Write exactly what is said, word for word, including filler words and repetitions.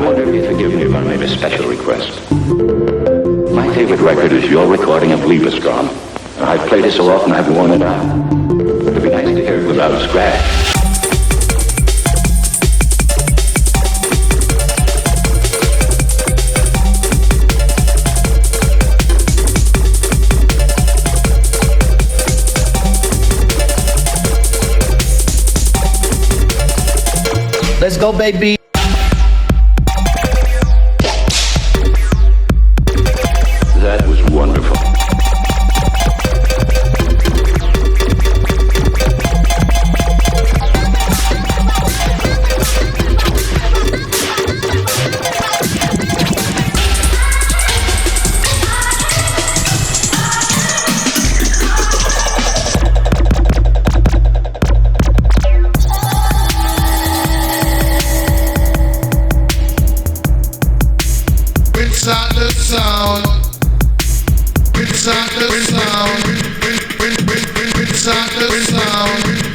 wonder if you'd forgive me if I made a special request. My favorite record is your recording of Liebestraum. I've played it so often I've worn it out. It'd be nice to hear it without a scratch. Let's go, baby. That was wonderful. Inside the sound, inside the sound, inside the sound.